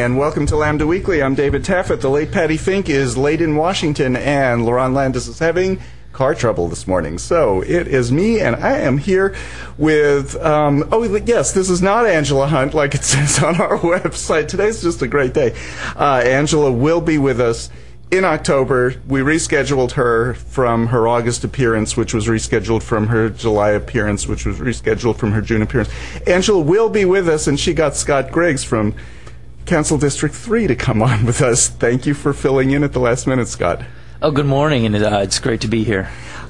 and welcome to Lambda Weekly. I'm David Taffet. The late Patty Fink is late in Washington, and Laurent Landis is having car trouble this morning. So it is me, and I am here with, yes, this is not Angela Hunt like it says on our website. Today's just a great day. Angela will be with us in October. We rescheduled her from her August appearance, which was rescheduled from her July appearance, which was rescheduled from her June appearance. Angela will be with us, and she got Scott Griggs from Council District 3 to come on with us. Thank you for filling in at the last minute, Scott. Oh, good morning, and it's great to be here.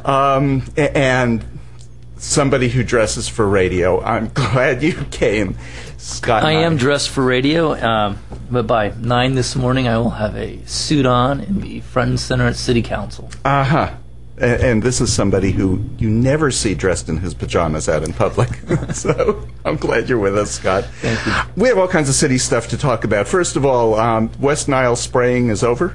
And somebody who dresses for radio. I'm glad you came, Scott. I am dressed for radio, but by 9 this morning I will have a suit on and be front and center at City Council. Uh-huh. And this is somebody who you never see dressed in his pajamas out in public. So I'm glad you're with us, Scott. Thank you. We have all kinds of city stuff to talk about. First of all, West Nile spraying is over?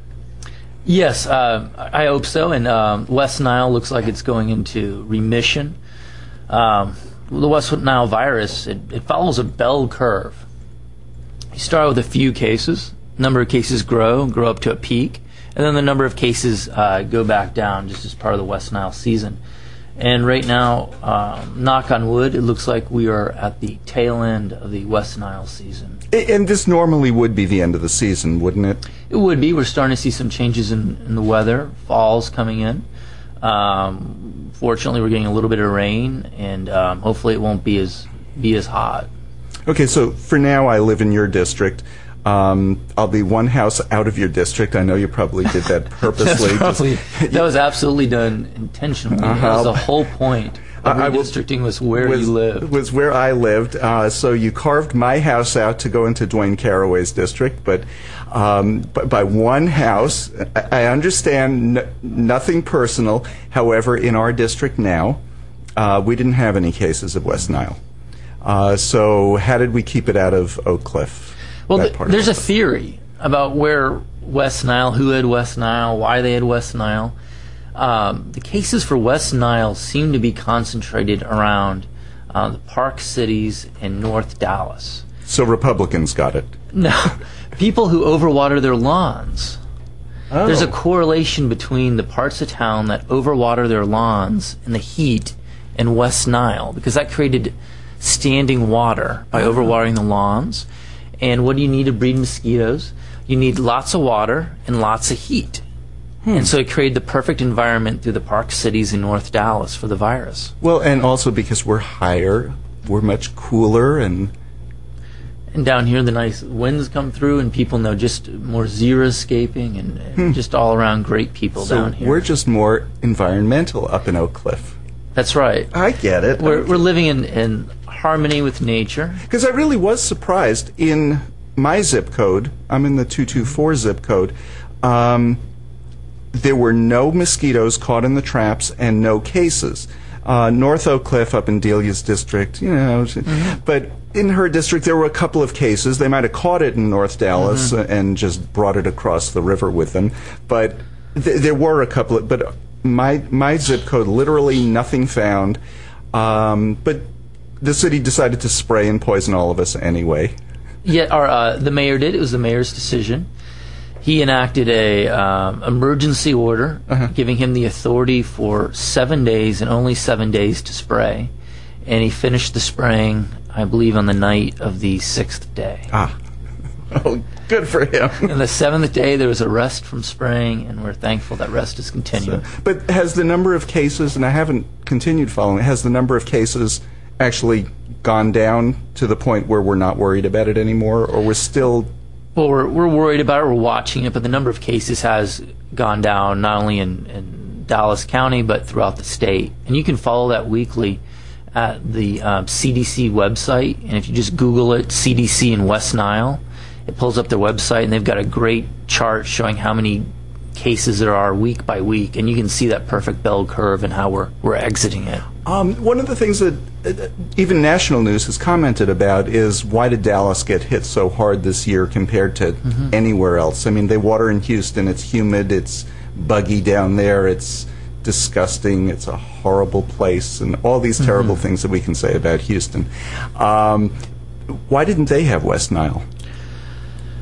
Yes, I hope so. And West Nile looks like it's going into remission. The West Nile virus, it follows a bell curve. You start with a few cases. Number of cases grow up to a peak. And then the number of cases go back down just as part of the West Nile season. And right now, knock on wood, it looks like we are at the tail end of the West Nile season. And this normally would be the end of the season, wouldn't it? It would be. We're starting to see some changes in the weather. Fall's coming in. Fortunately, we're getting a little bit of rain, and hopefully it won't be as hot. Okay, so for now I live in your district. I'll be one house out of your district. I know you probably did that purposely. That was absolutely done intentionally. That was the whole point. Redistricting was where you lived. Was where I lived. So you carved my house out to go into Dwayne Caraway's district, but by one house. I understand nothing personal. However, in our district now, we didn't have any cases of West Nile. So how did we keep it out of Oak Cliff? Well, there's a theory about where West Nile, who had West Nile, why they had West Nile. The cases for West Nile seem to be concentrated around the Park Cities and North Dallas. So Republicans got it? No. People who overwater their lawns. Oh. There's a correlation between the parts of town that overwater their lawns and the heat and West Nile, because that created standing water by overwatering the lawns. And what do you need to breed mosquitoes? You need lots of water and lots of heat. And so it created the perfect environment through the Park Cities in North Dallas for the virus. Well, and also because we're higher, we're much cooler, and down here the nice winds come through, and people know just more zero escaping, and just all around great people down here. We're just more environmental up in Oak Cliff. That's right. I get it. We're living in harmony with nature. Because I really was surprised in my zip code. I'm in the 224 zip code. There were no mosquitoes caught in the traps and no cases. North Oak Cliff up in Delia's district, but in her district there were a couple of cases. They might have caught it in North Dallas and just brought it across the river with them. But there were a couple of, but my zip code, literally nothing found. But the city decided to spray and poison all of us anyway. Yeah, the mayor did. It was the mayor's decision. He enacted a emergency order, giving him the authority for 7 days and only 7 days to spray. And he finished the spraying, I believe, on the night of the 6th day. Oh, good for him. And the 7th day, there was a rest from spraying, and we're thankful that rest is continuing. But has the number of cases, and I haven't continued following, has the number of cases actually gone down to the point where we're not worried about it anymore, or we're still... Well, we're worried about it, we're watching it, but the number of cases has gone down, not only in Dallas County, but throughout the state. And you can follow that weekly at the CDC website, and if you just Google it, CDC in West Nile, it pulls up their website, and they've got a great chart showing how many cases there are week by week, and you can see that perfect bell curve and how we're exiting it. One of the things that even national news has commented about is, why did Dallas get hit so hard this year compared to anywhere else? I mean, they water in Houston, it's humid, it's buggy down there, it's disgusting, it's a horrible place, and all these terrible things that we can say about Houston. Why didn't they have West Nile?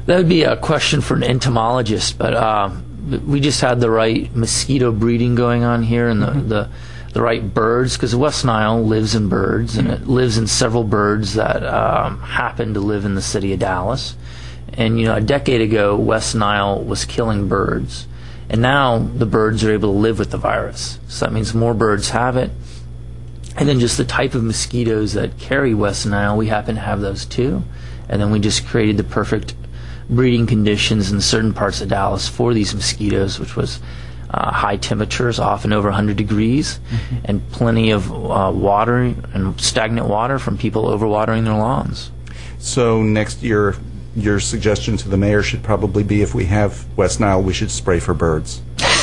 That would be a question for an entomologist, but we just had the right mosquito breeding going on here, and the right birds, because the West Nile lives in birds, and it lives in several birds that happen to live in the city of Dallas. And a decade ago, West Nile was killing birds, and now the birds are able to live with the virus. So that means more birds have it. And then just the type of mosquitoes that carry West Nile, we happen to have those too. And then we just created the perfect breeding conditions in certain parts of Dallas for these mosquitoes, which was high temperatures, often over 100 degrees, and plenty of water and stagnant water from people overwatering their lawns. So next year, your suggestion to the mayor should probably be, if we have West Nile, we should spray for birds.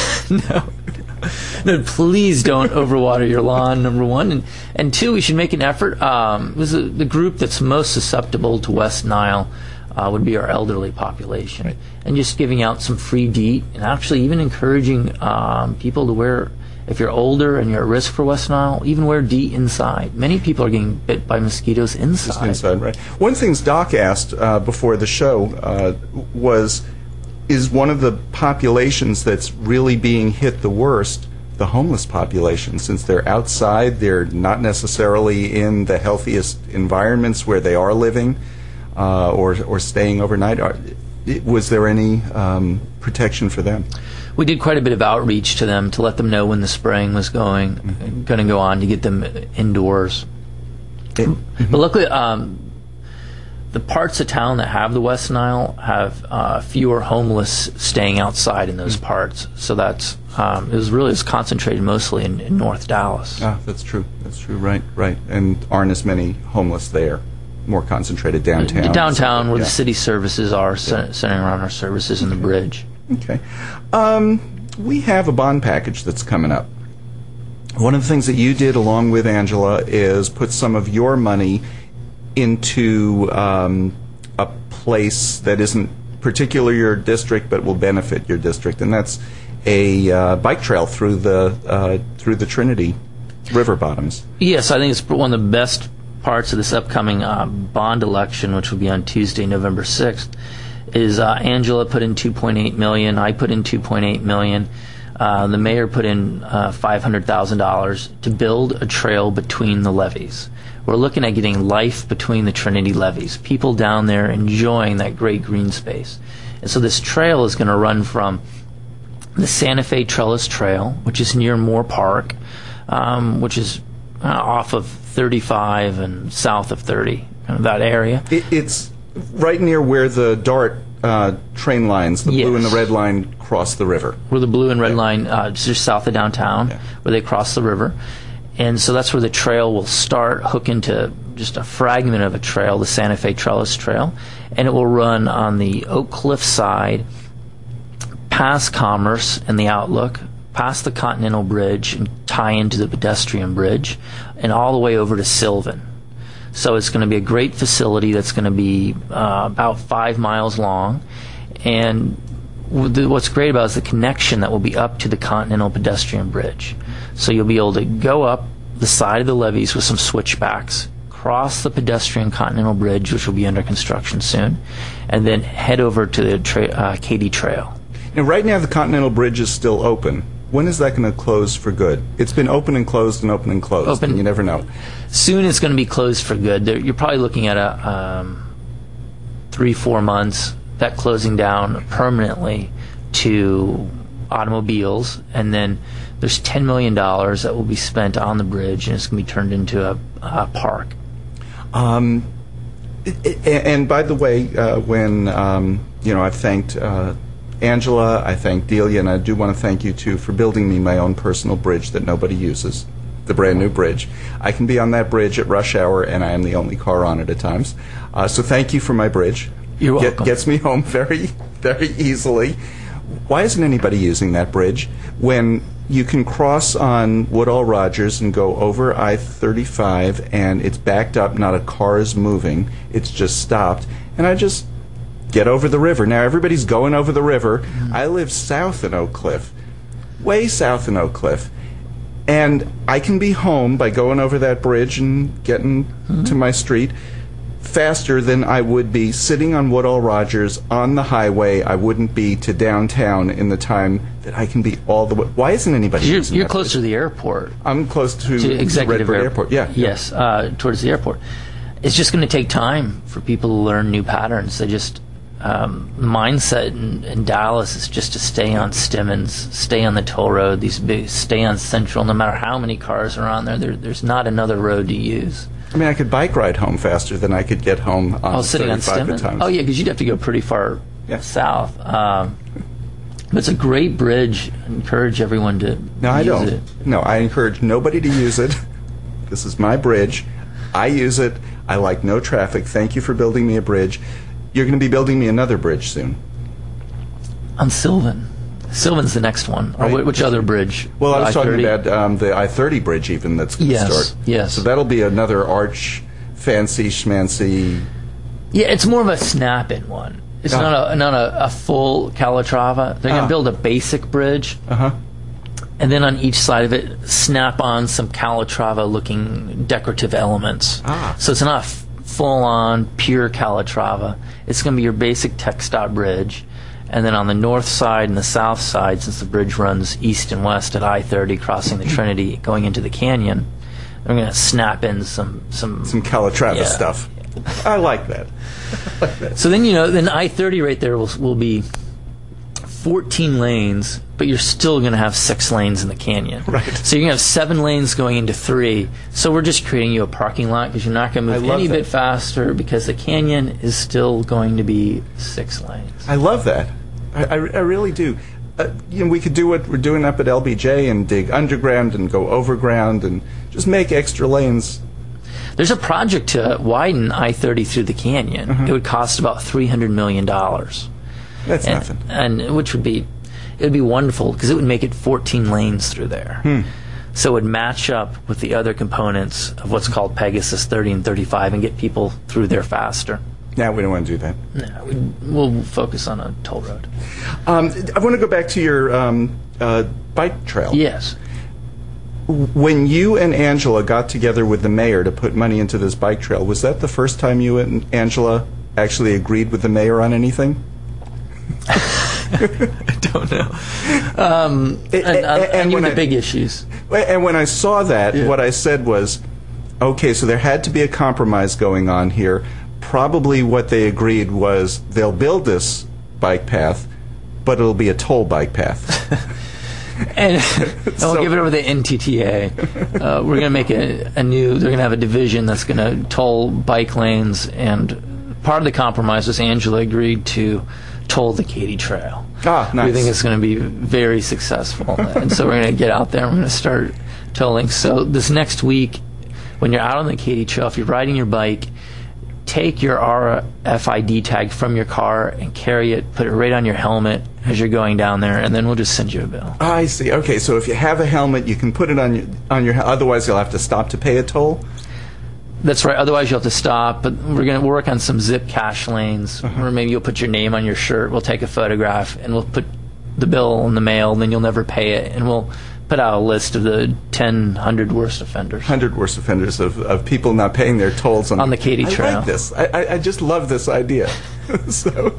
No, please don't overwater your lawn, number one. And two, we should make an effort. The group that's most susceptible to West Nile would be our elderly population. Right. And just giving out some free DEET, and actually even encouraging people to wear, if you're older and you're at risk for West Nile, even wear DEET inside. Many people are getting bit by mosquitoes inside. Just inside, right. One of the things Doc asked before the show is one of the populations that's really being hit the worst the homeless population, since they're outside, they're not necessarily in the healthiest environments where they are living or staying overnight. Was there any protection for them? We did quite a bit of outreach to them to let them know when the spraying was going to go on, to get them indoors. But luckily, the parts of town that have the West Nile have fewer homeless staying outside in those parts. So that's it's concentrated mostly in North Dallas. Ah, that's true. That's true. Right, right. And aren't as many homeless there. More concentrated downtown. Downtown, where the city services are, centering around our services in the bridge. Okay. We have a bond package that's coming up. One of the things that you did along with Angela is put some of your money into a place that isn't particularly your district but will benefit your district, and that's a bike trail through the Trinity River bottoms. Yes, I think it's one of the best parts of this upcoming bond election, which will be on Tuesday, November 6th, is Angela put in $2.8 million. I put in $2.8 million. The mayor put in $500,000 to build a trail between the levees. We're looking at getting life between the Trinity levees, people down there enjoying that great green space. And so this trail is going to run from the Santa Fe Trellis Trail, which is near Moore Park, which is off of 35 and south of 30, kind of that area. It's right near where the DART train lines, the blue and the red line, cross the river. Where the blue and red line, just south of downtown, where they cross the river. And so that's where the trail will start, hook into just a fragment of a trail, the Santa Fe Trellis Trail, and it will run on the Oak Cliff side, past Commerce and the Outlook, past the Continental Bridge, and tie into the pedestrian bridge, and all the way over to Sylvan. So it's going to be a great facility that's going to be about 5 miles long, and what's great about it is the connection that will be up to the Continental Pedestrian Bridge. So you'll be able to go up the side of the levees with some switchbacks, cross the pedestrian Continental Bridge, which will be under construction soon, and then head over to the Katy Trail. Now, right now the Continental Bridge is still open. When is that going to close for good? It's been open and closed and open and closed. And you never know. Soon it's going to be closed for good. You're probably looking at a 3-4 months, that closing down permanently to automobiles, and then there's $10 million that will be spent on the bridge, and it's going to be turned into a park. And by the way, when I've thanked Angela, I thank Delia, and I do want to thank you too for building me my own personal bridge that nobody uses, the brand new bridge. I can be on that bridge at rush hour, and I am the only car on it at times. So thank you for my bridge. You're welcome. Gets me home very, very easily. Why isn't anybody using that bridge when you can cross on Woodall Rogers and go over I-35 and it's backed up, not a car is moving, it's just stopped, and I just get over the river. Now everybody's going over the river. Mm-hmm. I live south in Oak Cliff, way south in Oak Cliff, and I can be home by going over that bridge and getting to my street faster than I would be sitting on Woodall Rogers on the highway. I wouldn't be to downtown in the time that I can be all the way. Why isn't anybody using You're that close bridge? to the airport. I'm close to Executive Redbird Airport. Yeah. Yes, towards the airport. It's just going to take time for people to learn new patterns. They just mindset in Dallas is just to stay on Stemmons, stay on the toll road, stay on Central. No matter how many cars are on there, there's not another road to use. I mean, I could bike ride home faster than I could get home on Sitting on 35 Stemmons. at times. Oh yeah, because you'd have to go pretty far south. But it's a great bridge. I encourage everyone to No, I use don't. it. No, I encourage nobody to use it. This is my bridge. I use it. I like no traffic. Thank you for building me a bridge. You're going to be building me another bridge soon. On Sylvan. Sylvan's the next one. Or Right. which other bridge? Well, I was talking I-30? about the I-30 bridge even that's going to Yes, start. yes. So that'll be another arch, fancy, schmancy. Yeah, it's more of a snap-in one. It's Ah. not a full Calatrava. They're going to build a basic bridge, Uh-huh. and then on each side of it, snap on some Calatrava-looking decorative elements. Ah. So it's not full-on pure Calatrava. It's going to be your basic TxDOT bridge, and then on the north side and the south side, since the bridge runs east and west at I-30, crossing the Trinity, going into the canyon, they're going to snap in some Calatrava Yeah. stuff. I like that. So then, then I-30 right there will be 14 lanes, but you're still going to have 6 lanes in the canyon. Right. So you're going to have 7 lanes going into 3. So we're just creating you a parking lot because you're not going to move love any that. bit faster because the canyon is still going to be 6 lanes. I love that. I really do. We could do what we're doing up at LBJ and dig underground and go overground and just make extra lanes. There's a project to widen I-30 through the canyon. Mm-hmm. It would cost about $300 million. That's nothing. And which would be, it would be wonderful because it would make it 14 lanes through there. So it would match up with the other components of what's called Pegasus 30 and 35 and get people through there faster. Now we don't want to do that. No, we'll focus on a toll road. I want to go back to your bike trail. Yes. When you and Angela got together with the mayor to put money into this bike trail, was that the first time you and Angela actually agreed with the mayor on anything? I don't know. I knew the big issues. And when I saw that, Yeah. what I said was, okay, so there had to be a compromise going on here. Probably what they agreed was they'll build this bike path, but it'll be a toll bike path. And we'll give it over the NTTA. We're going to make a new, they're going to have a division that's going to toll bike lanes, and part of the compromise was Angela agreed to toll the Katy Trail. Ah, nice. We think it's going to be very successful. And so we're going to get out there and we're going to start tolling. So this next week, when you're out on the Katy Trail, if you're riding your bike, take your RFID tag from your car and carry it, put it right on your helmet as you're going down there, and then we'll just send you a bill. I see. Okay, so if you have a helmet, you can put it on your. Otherwise, you'll have to stop to pay a toll. That's right. Otherwise, you'll have to stop. But we're going to work on some zip cash lanes, or maybe you'll put your name on your shirt. We'll take a photograph, and we'll put the bill in the mail. And then you'll never pay it, and we'll put out a list of the 100 worst offenders. 100 worst offenders of people not paying their tolls on the Katy Trail. I like this. I just love this idea. So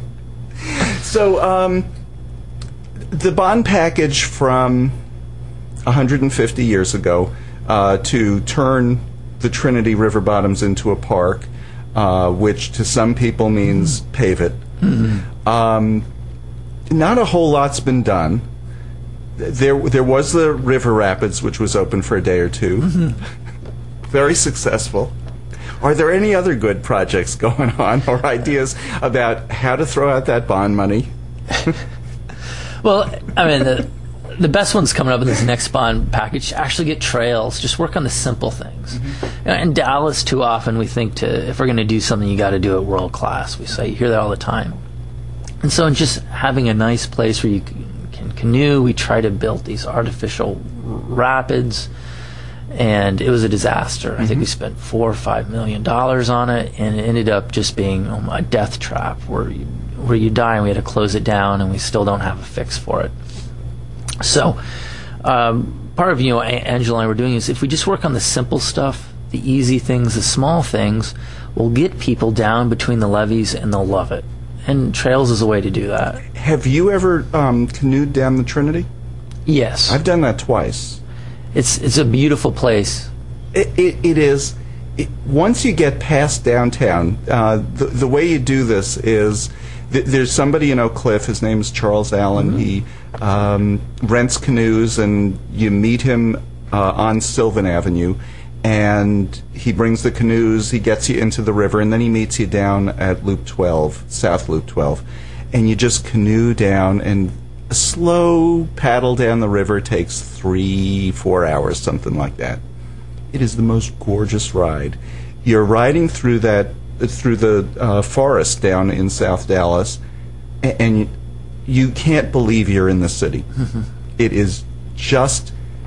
the bond package from 150 years ago to turn the Trinity River Bottoms into a park, which to some people means pave it. Not a whole lot's been done. There was the River Rapids, which was open for a day or two. Very successful. Are there any other good projects going on or ideas about how to throw out that bond money? Well, I mean, the best one's coming up in this next bond package. Actually get trails. Just work on the simple things. In Dallas, too often we think if we're going to do something, you got to do it world class. We say, you hear that all the time. And so just having a nice place where you can canoe, we try to build these artificial rapids, and it was a disaster. I think we spent $4 or $5 million on it, and it ended up just being a death trap where you die, and we had to close it down, and we still don't have a fix for it. So part of Angela and I were doing is if we just work on the simple stuff, the easy things, the small things, will get people down between the levees, and they'll love it. And trails is a way to do that. Have you ever canoed down the Trinity? Yes. I've done that twice. It's a beautiful place. It is. Once you get past downtown, the way you do this is there's somebody in Oak Cliff. His name is Charles Allen. He rents canoes, and you meet him on Sylvan Avenue, and he brings the canoes. He gets you into the river, and then he meets you down at Loop 12, South Loop 12, and you just canoe down, and a slow paddle down the river takes 3-4 hours, something like that. It is the most gorgeous ride. You're riding through the forest down in South Dallas, and you can't believe you're in the city. It is just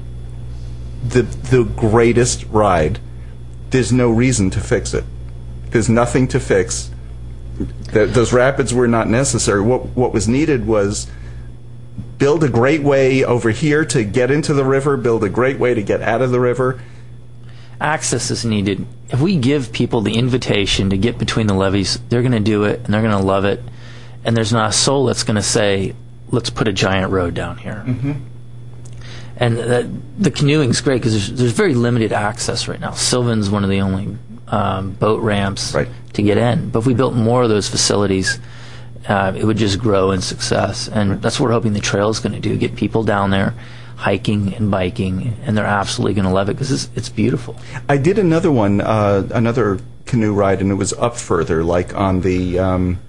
the greatest ride. There's no reason to fix it. There's nothing to fix. Those rapids were not necessary. What was needed was build a great way over here to get into the river, build a great way to get out of the river. Access is needed. If we give people the invitation to get between the levees, they're going to do it, and they're going to love it. And there's not a soul that's going to say, let's put a giant road down here. And the canoeing's great because there's very limited access right now. Sylvan's one of the only boat ramps to get in. But if we built more of those facilities, it would just grow in success. And that's what we're hoping the trail is going to do, get people down there hiking and biking, and they're absolutely going to love it because it's beautiful. I did another one, another canoe ride, and it was up further, like on the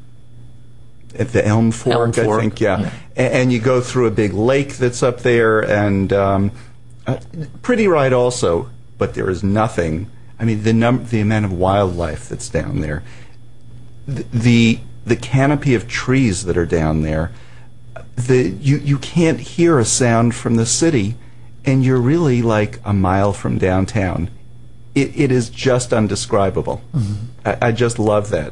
at the Elm Fork, I think, yeah. And you go through a big lake that's up there, and pretty ride also, but there is nothing. I mean, the amount of wildlife that's down there, the canopy of trees that are down there. You can't hear a sound from the city, and you're really like a mile from downtown. It is just undescribable. I just love that.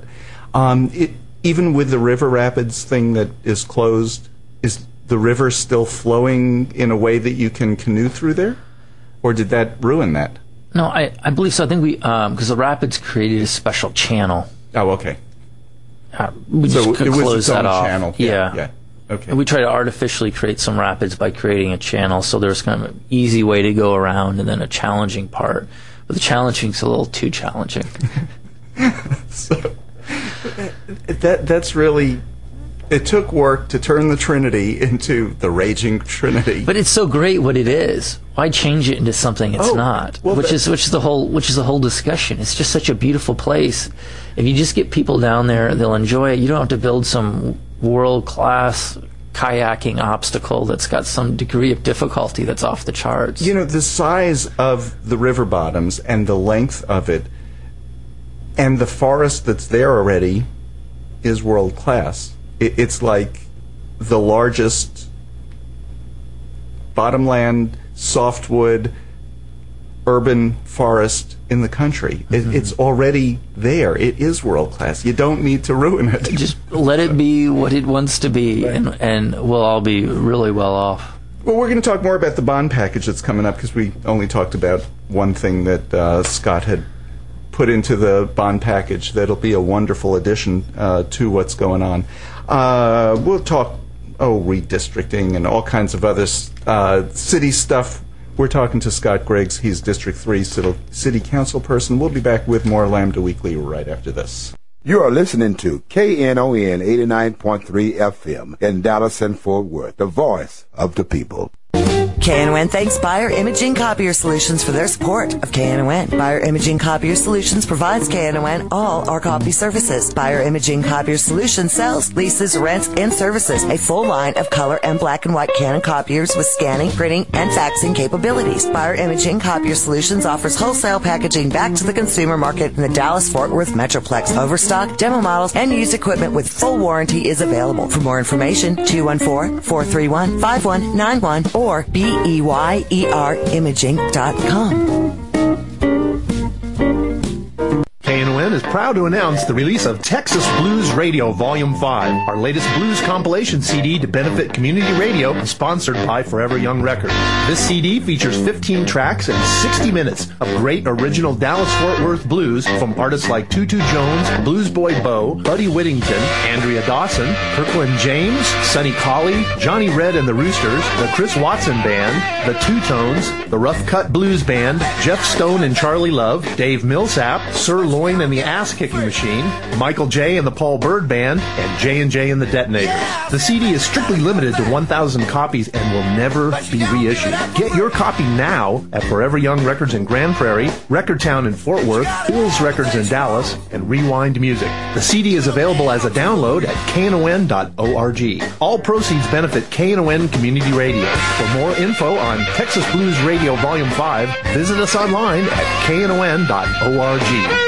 Even with the river rapids thing that is closed, is the river still flowing in a way that you can canoe through there? Or did that ruin that? No, I believe so. I think because the rapids created a special channel. Oh, okay. We so just could it was close its that own off. channel. Yeah. Okay. And we try to artificially create some rapids by creating a channel, so there's kind of an easy way to go around and then a challenging part. But the challenging's a little too challenging. So that's really... It took work to turn the Trinity into the Raging Trinity. But it's so great what it is. Why change it into something it's not? Well, which is the whole discussion. It's just such a beautiful place. If you just get people down there, they'll enjoy it. You don't have to build some world-class kayaking obstacle that's got some degree of difficulty that's off the charts. You know, the size of the river bottoms and the length of it and the forest that's there already is world-class. It's like the largest bottomland, softwood, urban forest in the country. It's already there. It is world-class. You don't need to ruin it. Just let it be what it wants to be, and we'll all be really well off. Well, we're going to talk more about the bond package that's coming up because we only talked about one thing that Scott had put into the bond package that'll be a wonderful addition to what's going on. We'll talk redistricting and all kinds of other city stuff. We're talking to Scott Griggs. He's District 3 City Council person. We'll be back with more Lambda Weekly right after this. You are listening to KNON 89.3 FM in Dallas and Fort Worth, the voice of the people. KNON thanks Buyer Imaging Copier Solutions for their support of KNON. Buyer Imaging Copier Solutions provides KNON all our copy services. Buyer Imaging Copier Solutions sells, leases, rents, and services a full line of color and black and white Canon copiers with scanning, printing, and faxing capabilities. Buyer Imaging Copier Solutions offers wholesale packaging back to the consumer market in the Dallas-Fort Worth Metroplex. Overstock, demo models, and used equipment with full warranty is available. For more information, 214-431-5191 or BEYERimaging.com. KNON is proud to announce the release of Texas Blues Radio Volume 5, our latest blues compilation CD to benefit community radio and sponsored by Forever Young Records. This CD features 15 tracks and 60 minutes of great original Dallas-Fort Worth blues from artists like Tutu Jones, Blues Boy Bo, Buddy Whittington, Andrea Dawson, Kirkland James, Sonny Colley, Johnny Red and the Roosters, the Chris Watson Band, the Two Tones, the Rough Cut Blues Band, Jeff Stone and Charlie Love, Dave Millsap, Sir Loin and the Ass Kicking Machine, Michael J. and the Paul Bird Band, and J&J and the Detonators. The CD is strictly limited to 1,000 copies and will never be reissued. Get your copy now at Forever Young Records in Grand Prairie, Record Town in Fort Worth, Fools Records in Dallas, and Rewind Music. The CD is available as a download at KNON.org. All proceeds benefit KNON Community Radio. For more info on Texas Blues Radio Volume 5, visit us online at KNON.org.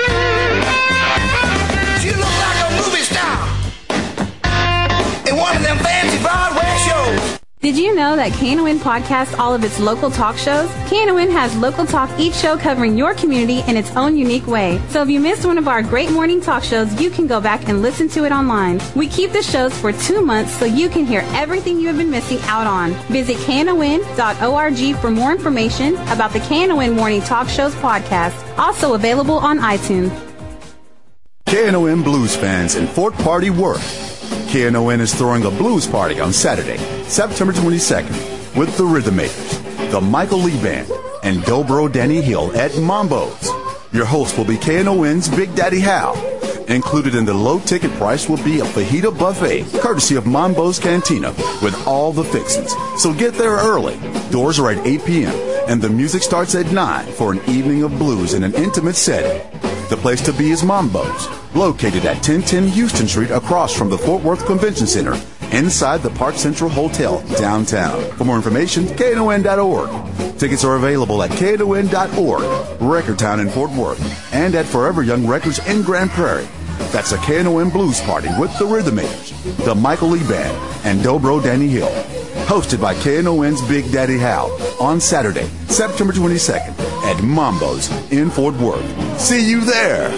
You look like a movie star in one of them fancy Broadway shows. Did you know that KNON podcasts all of its local talk shows? KNON has Local Talk, each show covering your community in its own unique way. So if you missed one of our great morning talk shows, you can go back and listen to it online. We keep the shows for 2 months so you can hear everything you have been missing out on. Visit KNON.org for more information about the KNON Morning Talk Shows podcast, also available on iTunes. KNON Blues fans in Fort Party Worth. KNON is throwing a blues party on Saturday, September 22nd, with the Rhythmakers, the Michael Lee Band, and Dobro Danny Hill at Mambo's. Your host will be KNON's Big Daddy Hal. Included in the low ticket price will be a fajita buffet, courtesy of Mambo's Cantina, with all the fixings. So get there early. Doors are at 8 p.m., and the music starts at 9 for an evening of blues in an intimate setting. The place to be is Mambo's, located at 1010 Houston Street across from the Fort Worth Convention Center, inside the Park Central Hotel, downtown. For more information, KNON.org. Tickets are available at KNON.org, Record Town in Fort Worth, and at Forever Young Records in Grand Prairie. That's a KNON Blues Party with the Rhythmakers, the Michael Lee Band, and Dobro Danny Hill. Hosted by KNON's Big Daddy Hal on Saturday, September 22nd at Mambo's in Fort Worth. See you there!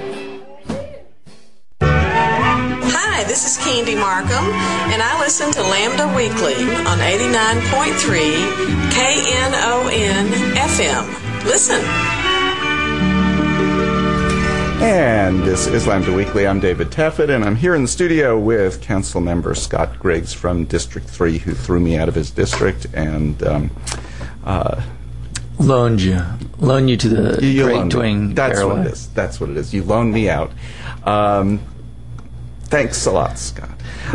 Hi, this is Candy Markham, and I listen to Lambda Weekly on 89.3 KNON FM. Listen. And this is Lambda Weekly. I'm David Taffet, and I'm here in the studio with Council Member Scott Griggs from District 3, who threw me out of his district and loaned you to the Great Dwayne Caraway. That's what it is. You loaned me out. Thanks a lot, Scott.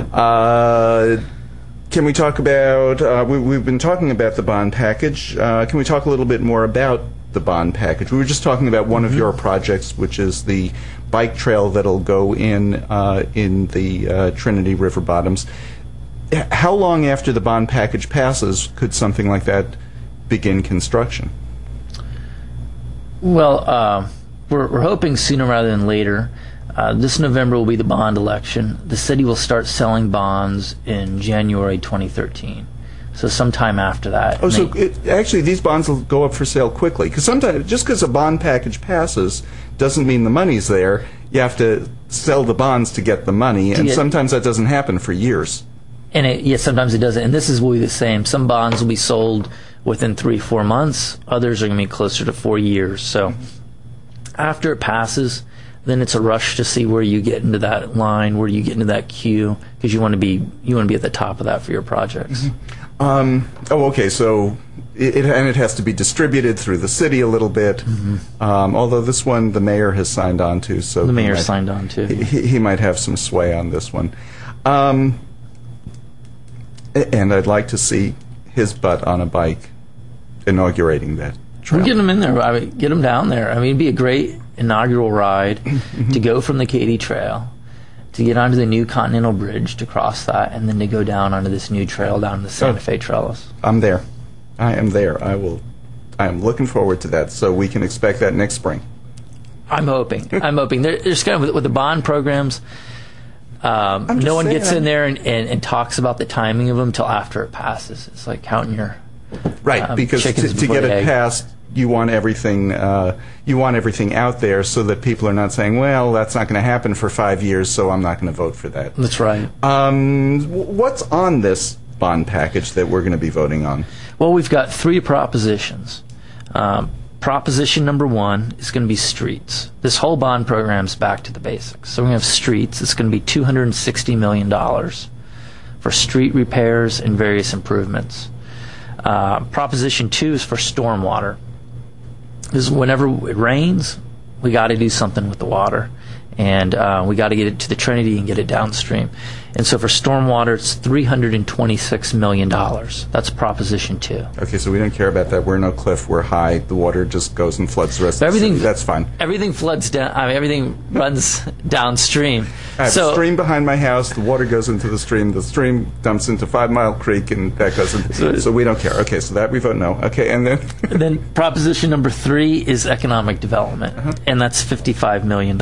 Can we talk about, we've been talking about the bond package. Can we talk a little bit more about the bond package? We were just talking about one of your projects, which is the bike trail that'll go in the Trinity River bottoms. How long after the bond package passes could something like that begin construction? Well, we're hoping sooner rather than later. This November will be the bond election. The city will start selling bonds in January 2013. So sometime after that. Oh, so actually these bonds will go up for sale quickly. Because sometimes, just because a bond package passes doesn't mean the money's there. You have to sell the bonds to get the money, and sometimes that doesn't happen for years. And sometimes it doesn't. And this will be the same. Some bonds will be sold within 3-4 months. Others are going to be closer to 4 years. So after it passes, then it's a rush to see where you get into that line, where you get into that queue, because you want to be at the top of that for your projects. Okay. So it has to be distributed through the city a little bit. Although this one the mayor has signed on to, so the mayor signed on to. He might have some sway on this one. And I'd like to see his butt on a bike inaugurating that trail. We'll get him in there. Get him down there. It'd be a great inaugural ride to go from the Katy Trail, to get onto the new Continental Bridge, to cross that, and then to go down onto this new trail down to the Santa Fe Trellis. I'm there. I am there. I am looking forward to that, so we can expect that next spring. I'm hoping. There's kind of, with the bond programs, no one gets in there and talks about the timing of them until after it passes. It's like counting your because to get it passed, you want everything out there so that people are not saying, well, that's not going to happen for 5 years, so I'm not going to vote for that. That's right. What's on this bond package that we're going to be voting on? Well, we've got 3 propositions. Proposition number 1 is going to be streets. This whole bond program's back to the basics. So we're going to have streets. It's going to be $260 million for street repairs and various improvements. Proposition 2 is for stormwater. Because whenever it rains, we got to do something with the water. And we got to get it to the Trinity and get it downstream. And so for stormwater, it's $326 million. That's Proposition 2. Okay, so we don't care about that. We're in Oak Cliff. We're high. The water just goes and floods the rest of the city. That's fine. Everything floods down. I mean, everything runs downstream. I have a stream behind my house. The water goes into the stream. The stream dumps into 5 Mile Creek, and that goes into... So we don't care. Okay, so that we vote no. Okay, and then... And then Proposition number 3 is economic development, and that's $55 million.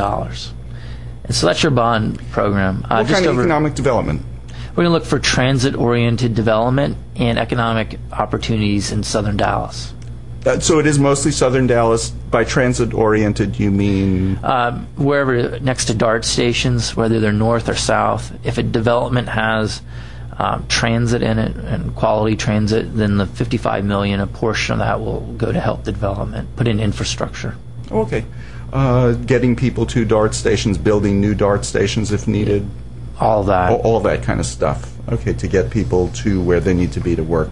And so that's your bond program. What kind of economic development? We're going to look for transit-oriented development and economic opportunities in southern Dallas. So it is mostly southern Dallas. By transit-oriented, you mean? Wherever next to DART stations, whether they're north or south. If a development has transit in it and quality transit, then the $55 million, a portion of that will go to help the development, put in infrastructure. Okay. Getting people to DART stations, building new DART stations if needed. All that. All that kind of stuff. Okay, to get people to where they need to be to work.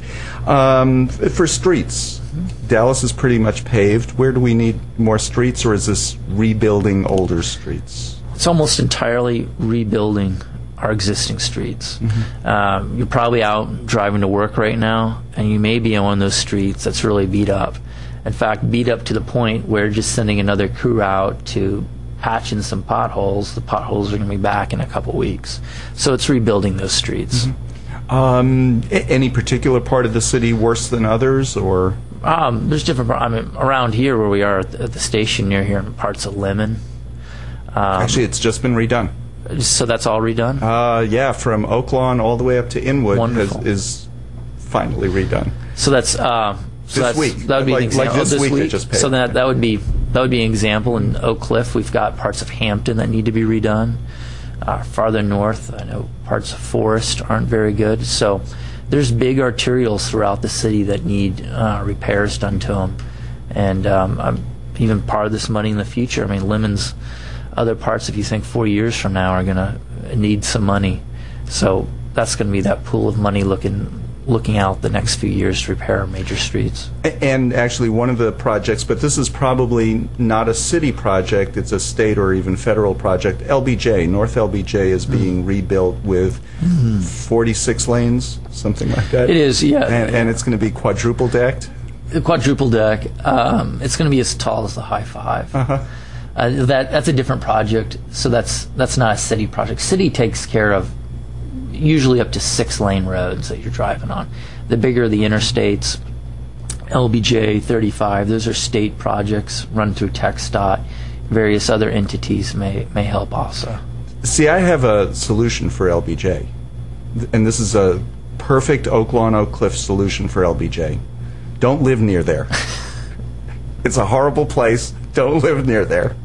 For streets, Dallas is pretty much paved. Where do we need more streets, or is this rebuilding older streets? It's almost entirely rebuilding our existing streets. You're probably out driving to work right now, and you may be on one of those streets that's really beat up. In fact, beat up to the point where just sending another crew out to patch in some potholes, the potholes are going to be back in a couple weeks. So it's rebuilding those streets. Any particular part of the city worse than others, or? There's different. I mean, around here where we are at the station near here, in parts of Lemon. Actually, it's just been redone. So that's all redone? Yeah, from Oak Lawn all the way up to Inwood is finally redone. So that's this week. That would be an example. Like this week they just paid. So that would be an example. In Oak Cliff, we've got parts of Hampton that need to be redone. Farther north, I know parts of Forest aren't very good. So there's big arterials throughout the city that need repairs done to them. And even part of this money in the future. I mean, Lemon's other parts, if you think 4 years from now, are going to need some money. So that's going to be that pool of money looking out the next few years to repair our major streets. And actually one of the projects, but this is probably not a city project, it's a state or even federal project, LBJ, North LBJ is being rebuilt with 46 lanes, something like that. It is, yeah. And it's going to be quadruple decked? Quadruple deck. It's going to be as tall as the High Five. That's a different project, so that's not a city project. City takes care of usually up to 6-lane roads that you're driving on. The bigger the interstates, LBJ 35, those are state projects run through TxDOT. Various other entities may help also. See, I have a solution for LBJ, and this is a perfect Oak Lawn, Oak Cliff solution for LBJ. Don't live near there. It's a horrible place. Don't live near there.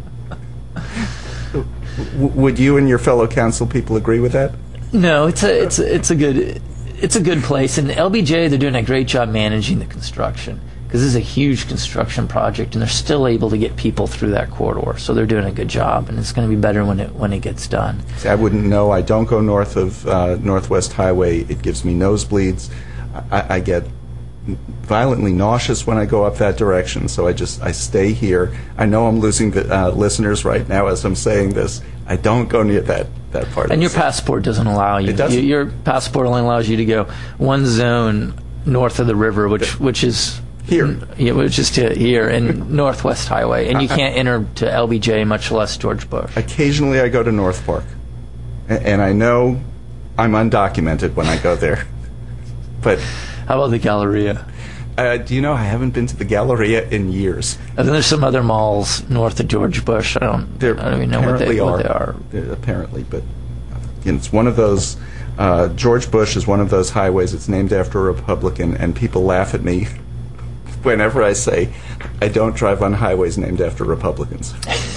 Would you and your fellow council people agree with that? No, it's a good place, and LBJ, they're doing a great job managing the construction, because this is a huge construction project, and they're still able to get people through that corridor. So they're doing a good job, and it's going to be better when it gets done. See, I wouldn't know. I don't go north of Northwest Highway. It gives me nosebleeds. I get violently nauseous when I go up that direction, so I stay here. I know I'm losing listeners right now as I'm saying this. I don't go near that part. And your passport doesn't allow you. It doesn't? Your passport only allows you to go one zone north of the river, which is here. Which is to here in Northwest Highway, and you can't enter to LBJ, much less George Bush. Occasionally, I go to North Park, and I know I'm undocumented when I go there. But how about the Galleria? Do you know, I haven't been to the Galleria in years. And then there's some other malls north of George Bush. I don't even know what they are. Apparently, but it's one of those. George Bush is one of those highways. It's named after a Republican, and people laugh at me whenever I say I don't drive on highways named after Republicans.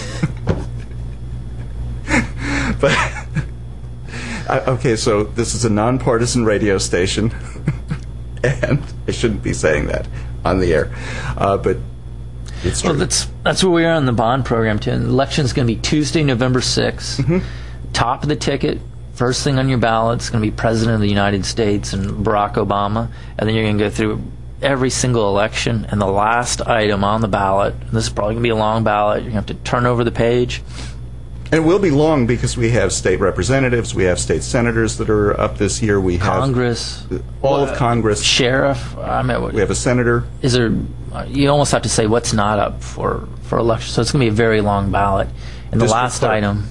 But okay, so this is a nonpartisan radio station, and I shouldn't be saying that on the air, but it's true. Well, that's where we are on the bond program, too. And the election's going to be Tuesday, November 6th. Mm-hmm. Top of the ticket, first thing on your ballot is going to be President of the United States and Barack Obama, and then you're going to go through every single election, and the last item on the ballot, and this is probably going to be a long ballot, you're going to have to turn over the page. And it will be long because we have state representatives, we have state senators that are up this year, we have Congress, all of Congress, sheriff. We have a senator. Is there? You almost have to say what's not up for election. So it's going to be a very long ballot. And the last item,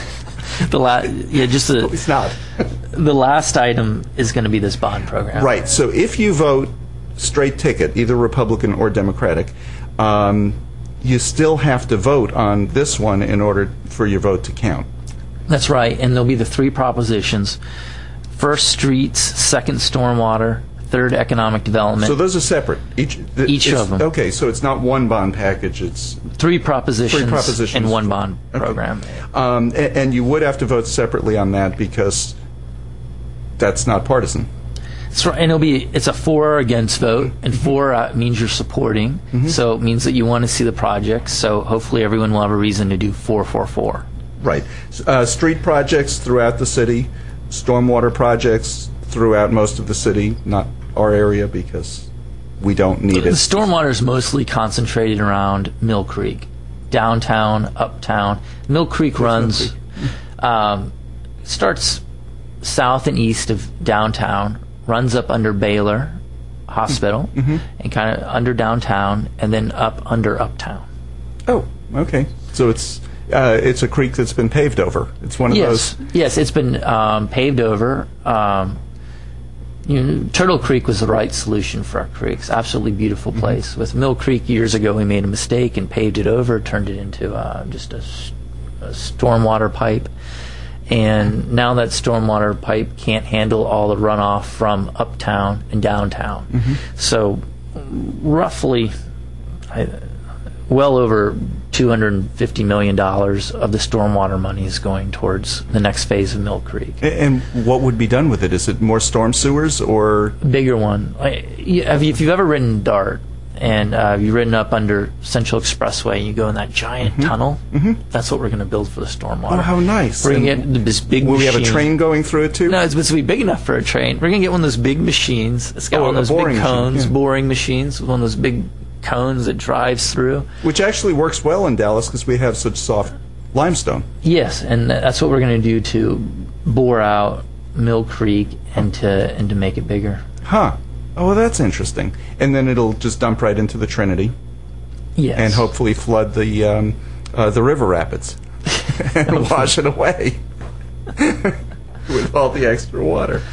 it's not. The last item is going to be this bond program. Right. So if you vote straight ticket, either Republican or Democratic, you still have to vote on this one in order for your vote to count. That's right, and there'll be the three propositions. First, streets. Second, stormwater. Third, economic development. So those are separate. Each of them. Okay, so it's not one bond package. It's three propositions and one bond program. Okay. And you would have to vote separately on that because that's not partisan. That's right, and it's a for or against vote, and for means you're supporting, so it means that you want to see the project, so hopefully everyone will have a reason to do 444. Right. Street projects throughout the city, stormwater projects throughout most of the city, not our area because we don't need it. The stormwater is mostly concentrated around Mill Creek, downtown, uptown. Mill Creek runs, starts south and east of downtown, runs up under Baylor Hospital, and kind of under downtown, and then up under uptown. Oh, okay. So it's a creek that's been paved over. It's one of those. Yes, it's been paved over. Turtle Creek was the right solution for our creeks. Absolutely beautiful place. With Mill Creek years ago, we made a mistake and paved it over, turned it into just a stormwater pipe. And now that stormwater pipe can't handle all the runoff from uptown and downtown. So roughly well over $250 million of the stormwater money is going towards the next phase of Mill Creek. And what would be done with it? Is it more storm sewers or? Bigger one. If you've ever ridden DART, and you've ridden up under Central Expressway, and you go in that giant tunnel. That's what we're going to build for the stormwater. Oh, how nice! We're going to get this big. Will machine. We have a train going through it too? No, it's supposed to be big enough for a train. We're going to get one of those big machines. It's got one of those big cones, boring machines, with one of those big cones that drives through. Which actually works well in Dallas because we have such soft limestone. Yes, and that's what we're going to do to bore out Mill Creek and to make it bigger. Huh. Oh, well, that's interesting. And then it'll just dump right into the Trinity. Yes. And hopefully flood the river rapids and wash it away with all the extra water.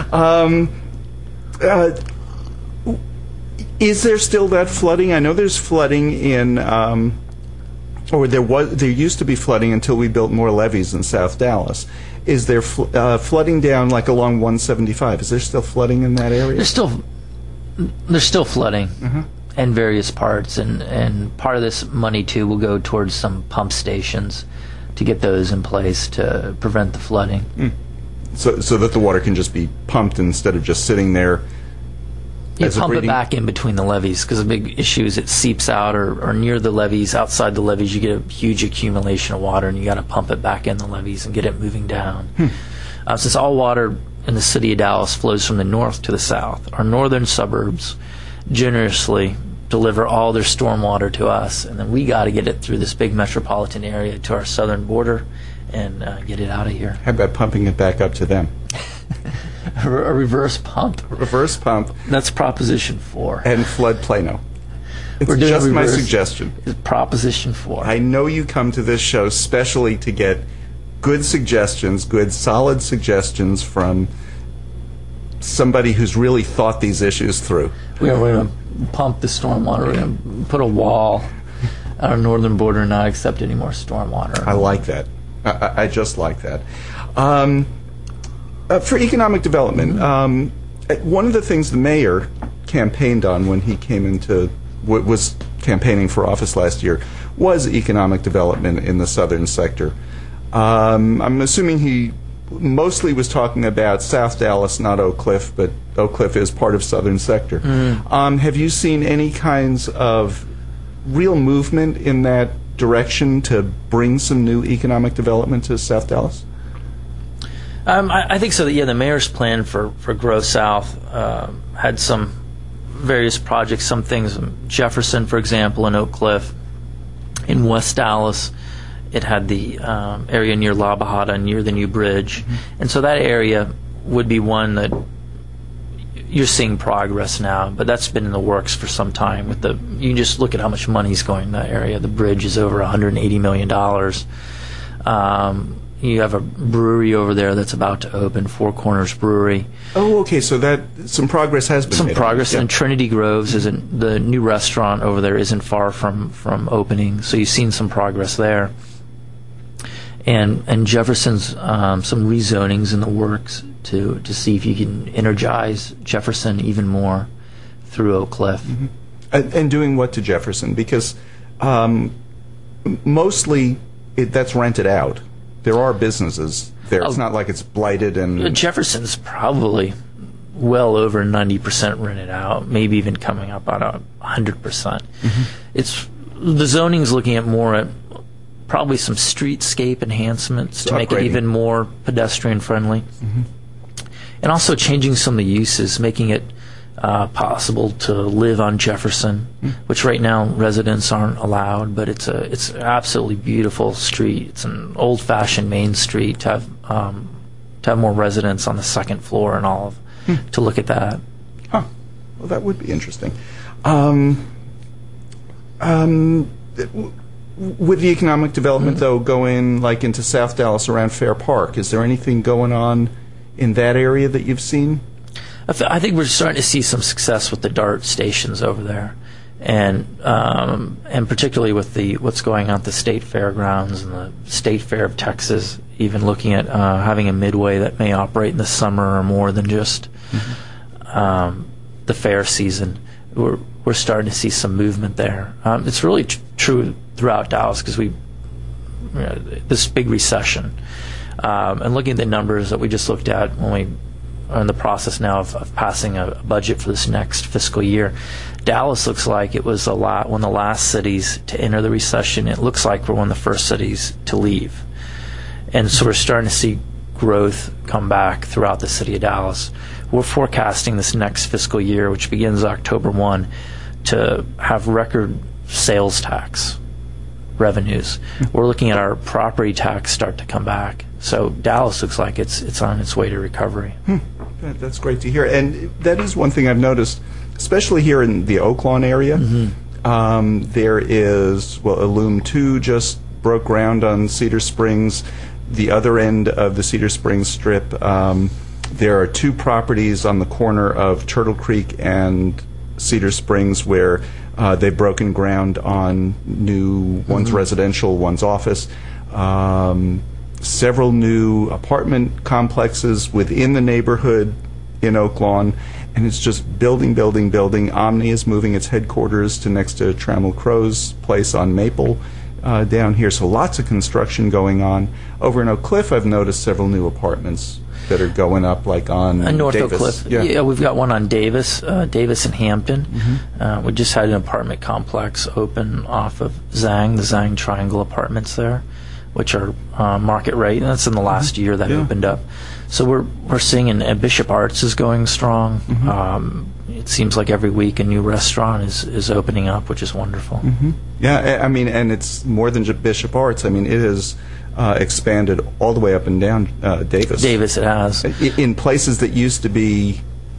Is there still that flooding? I know there's flooding in, or there used to be flooding until we built more levees in South Dallas. Is there flooding down like along 175? Is there still flooding in that area? There's still flooding in various parts, and part of this money too will go towards some pump stations to get those in place to prevent the flooding. So that the water can just be pumped instead of just sitting there. You pump it back in between the levees, because the big issue is it seeps out, or near the levees, outside the levees, you get a huge accumulation of water, and you got to pump it back in the levees and get it moving down. Since all water in the city of Dallas flows from the north to the south, our northern suburbs generously deliver all their stormwater to us, and then we got to get it through this big metropolitan area to our southern border and get it out of here. How about pumping it back up to them? A reverse pump. Reverse pump. That's Proposition 4. And flood Plano. It's We're doing just my suggestion. Proposition 4. I know you come to this show specially to get good suggestions, good solid suggestions from somebody who's really thought these issues through. We're going to pump the stormwater. We're going to put a wall on our northern border and not accept any more stormwater. I like that. I just like that. For economic development, one of the things the mayor campaigned on when he came into was campaigning for office last year was economic development in the southern sector. I'm assuming he mostly was talking about South Dallas, not Oak Cliff, but Oak Cliff is part of southern sector. Have you seen any kinds of real movement in that direction to bring some new economic development to South Dallas? I think so. The mayor's plan for Grow South had some various projects, some things. Jefferson, for example, in Oak Cliff. In West Dallas, it had the area near La Bajada, near the new bridge. And so that area would be one that you're seeing progress now, but that's been in the works for some time. You can just look at how much money's going in that area. The bridge is over $180 million. You have a brewery over there that's about to open, Four Corners Brewery. Oh, okay. So that some progress has been made. Some progress, and Trinity Groves isn't the new restaurant over there isn't far from opening. So you've seen some progress there. And Jefferson's some rezonings in the works to see if you can energize Jefferson even more through Oak Cliff. And doing what to Jefferson? Because mostly that's rented out. There are businesses there. It's not like it's blighted. And Jefferson's probably well over 90% rented out, maybe even coming up on 100%. It's the zoning's looking at more at probably some streetscape enhancements to make it even more pedestrian friendly, and also changing some of the uses, making it possible to live on Jefferson, which right now residents aren't allowed, but it's an absolutely beautiful street. It's an old-fashioned main street to have more residents on the second floor and all of to look at that. Well, that would be interesting. With the economic development, though, going like into South Dallas around Fair Park, is there anything going on in that area that you've seen? I think we're starting to see some success with the DART stations over there, and particularly with what's going on at the State Fairgrounds and the State Fair of Texas, even looking at having a midway that may operate in the summer or more than just the fair season. We're starting to see some movement there. It's really true throughout Dallas because this big recession, and looking at the numbers that we just looked at when we are in the process now of passing a budget for this next fiscal year. Dallas looks like it was one of the last cities to enter the recession. It looks like we're one of the first cities to leave. And so we're starting to see growth come back throughout the city of Dallas. We're forecasting this next fiscal year, which begins October 1, to have record sales tax revenues. We're looking at our property tax start to come back. So Dallas looks like it's on its way to recovery. That's great to hear. And that is one thing I've noticed, especially here in the Oak Lawn area. There is, Illume 2 just broke ground on Cedar Springs. The other end of the Cedar Springs Strip, there are two properties on the corner of Turtle Creek and Cedar Springs where they've broken ground on new, one's residential, one's office. Several new apartment complexes within the neighborhood in Oak Lawn, and it's just building. Omni is moving its headquarters to next to Trammell Crow's place on Maple down here, so lots of construction going on. Over in Oak Cliff, I've noticed several new apartments that are going up, like on North Davis. Oak Cliff. Yeah, we've got one on Davis and Hampton. We just had an apartment complex open off of Zang, the Zang Triangle Apartments there, which are market rate, and that's in the last year that opened up. So we're seeing, and Bishop Arts is going strong. It seems like every week a new restaurant is opening up, which is wonderful. Yeah, I mean, and it's more than just Bishop Arts. I mean, it has expanded all the way up and down Davis. Davis, it has. In places that used to be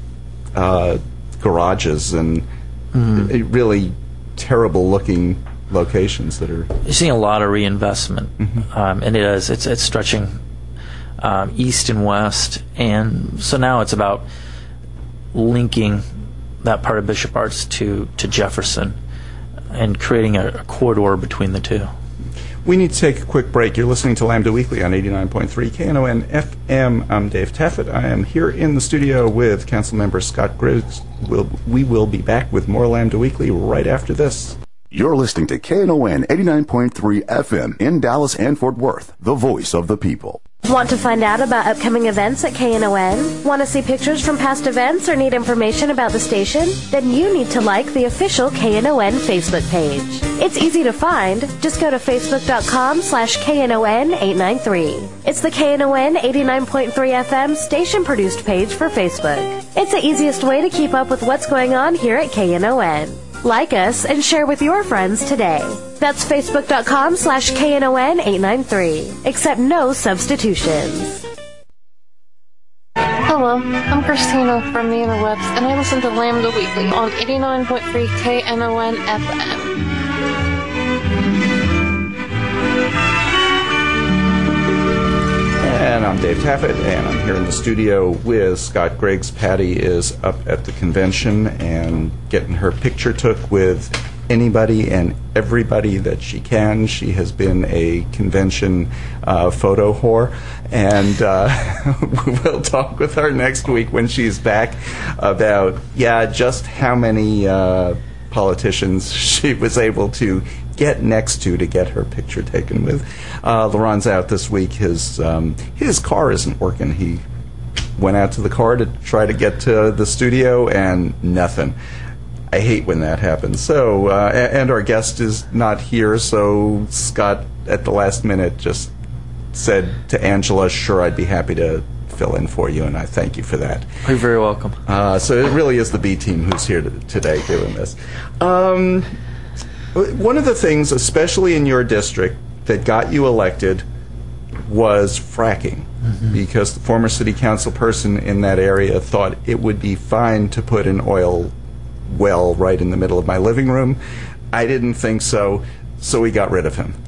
garages and really terrible-looking locations that are... You're seeing a lot of reinvestment, and it's stretching east and west, and so now it's about linking that part of Bishop Arts to Jefferson and creating a corridor between the two. We need to take a quick break. You're listening to Lambda Weekly on 89.3 KNON FM. I'm Dave Taffet. I am here in the studio with Councilmember Scott Griggs. We will be back with more Lambda Weekly right after this. You're listening to KNON 89.3 FM in Dallas and Fort Worth, the voice of the people. Want to find out about upcoming events at KNON? Want to see pictures from past events or need information about the station? Then you need to like the official KNON Facebook page. It's easy to find. Just go to facebook.com/KNON893. It's the KNON 89.3 FM station-produced page for Facebook. It's the easiest way to keep up with what's going on here at KNON. Like us and share with your friends today. That's facebook.com/KNON893. Accept no substitutions. Hello, I'm Christina from the interwebs, and I listen to Lambda Weekly on 89.3 KNON FM. And I'm Dave Taffet, and I'm here in the studio with Scott Griggs. Patty is up at the convention and getting her picture took with anybody and everybody that she can. She has been a convention photo whore, and we'll talk with her next week when she's back about, just how many politicians she was able to get next to get her picture taken with. Laron's out this week. His car isn't working. He went out to the car to try to get to the studio, and nothing. I hate when that happens. So, and our guest is not here, so Scott, at the last minute, just said to Angela, sure, I'd be happy to fill in for you, and I thank you for that. You're very welcome. So it really is the B team who's here today doing this. One of the things, especially in your district, that got you elected was fracking, because the former city council person in that area thought it would be fine to put an oil well right in the middle of my living room. I didn't think so, so we got rid of him.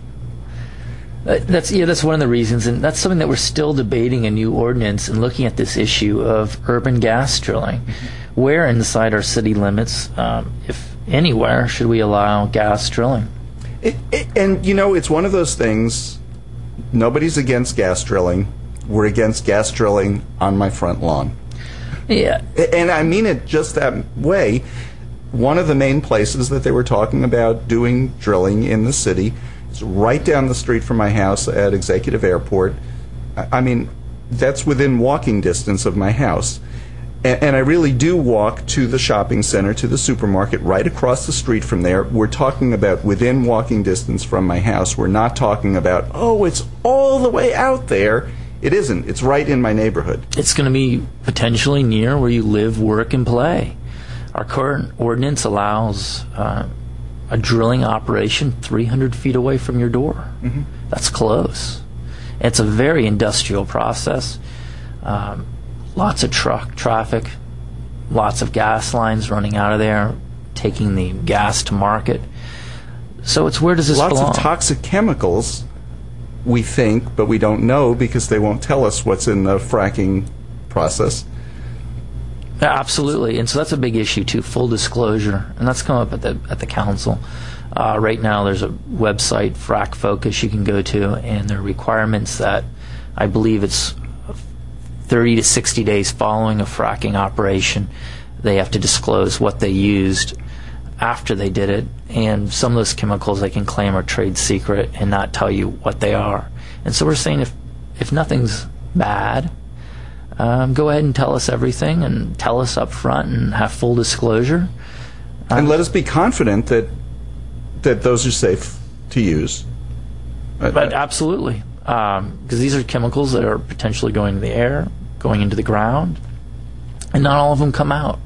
That's one of the reasons, and that's something that we're still debating a new ordinance and looking at this issue of urban gas drilling. Where inside our city limits, if anywhere, should we allow gas drilling? And, it's one of those things, nobody's against gas drilling. We're against gas drilling on my front lawn. Yeah. And I mean it just that way. One of the main places that they were talking about doing drilling in the city is right down the street from my house at Executive Airport. I mean, that's within walking distance of my house. And I really do walk to the shopping center, to the supermarket, right across the street from there. We're talking about within walking distance from my house. We're not talking about, it's all the way out there. It isn't. It's right in my neighborhood. It's going to be potentially near where you live, work, and play. Our current ordinance allows a drilling operation 300 feet away from your door. That's close. It's a very industrial process. Lots of traffic, lots of gas lines running out of there, taking the gas to market. So it's, where does this belong? Lots of toxic chemicals, we think, but we don't know because they won't tell us what's in the fracking process. Absolutely, and so that's a big issue too. Full disclosure, and that's come up at the council. Right now, there's a website, Frack Focus, you can go to, and there are requirements that I believe it's 30 to 60 days following a fracking operation. They have to disclose what they used after they did it, and some of those chemicals they can claim are trade secret and not tell you what they are. And so we're saying if nothing's bad, go ahead and tell us everything and tell us up front and have full disclosure. And let us be confident that those are safe to use. But absolutely, because these are chemicals that are potentially going to the air, going into the ground, and not all of them come out.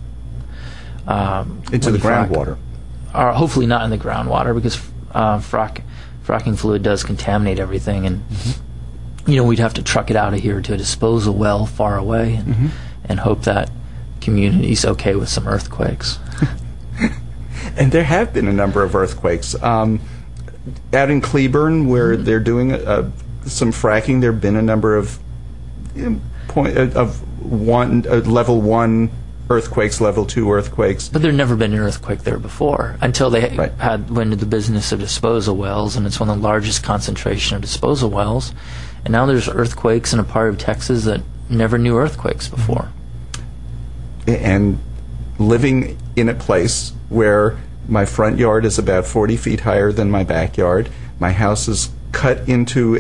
Into the groundwater. Hopefully not in the groundwater, because fracking fluid does contaminate everything, and we'd have to truck it out of here to a disposal well far away, and hope that community's okay with some earthquakes. And there have been a number of earthquakes. Out in Cleburne, where they're doing some fracking, there have been a number of level 1 earthquakes, level 2 earthquakes. But there'd never been an earthquake there before until they Right. went into the business of disposal wells, and it's one of the largest concentration of disposal wells. And now there's earthquakes in a part of Texas that never knew earthquakes before. And living in a place where my front yard is about 40 feet higher than my backyard, my house is cut into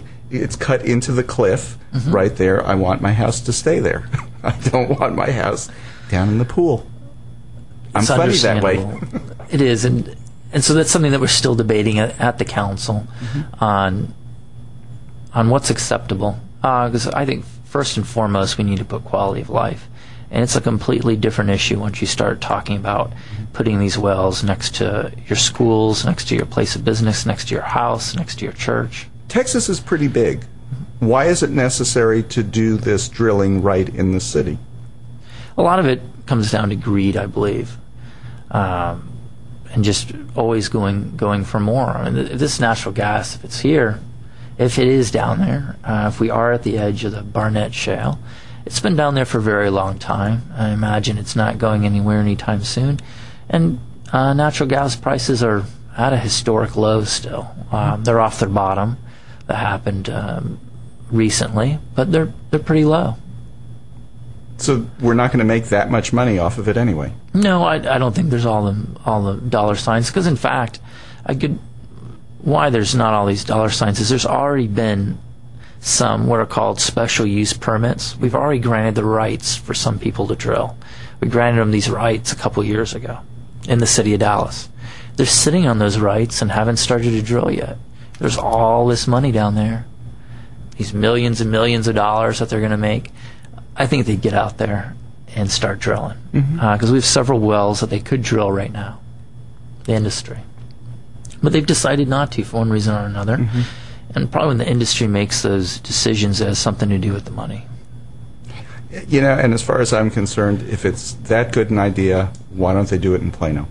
the cliff right there. I want my house to stay there. I don't want my house down in the pool. I'm It's funny that way. understandable. It is, and so that's something that we're still debating at the council on what's acceptable. Because I think first and foremost we need to put quality of life, and it's a completely different issue once you start talking about putting these wells next to your schools, next to your place of business, next to your house, next to your church. Texas is pretty big. Why is it necessary to do this drilling right in the city? A lot of it comes down to greed, I believe, and just always going for more. I mean, if this natural gas, if it's here, if it is down there, if we are at the edge of the Barnett Shale, it's been down there for a very long time. I imagine it's not going anywhere anytime soon. And natural gas prices are at a historic low still. They're off their bottom. That happened recently, but they're pretty low. So we're not going to make that much money off of it anyway. No, I don't think there's all the dollar signs. Because in fact, why there's not all these dollar signs is there's already been some what are called special use permits. We've already granted the rights for some people to drill. We granted them these rights a couple years ago in the city of Dallas. They're sitting on those rights and haven't started to drill yet. There's all this money down there, these millions and millions of dollars that they're going to make. I think they get out there and start drilling because we have several wells that they could drill right now, the industry. But they've decided not to for one reason or another. And probably when the industry makes those decisions, it has something to do with the money. You know, and as far as I'm concerned, if it's that good an idea, why don't they do it in Plano?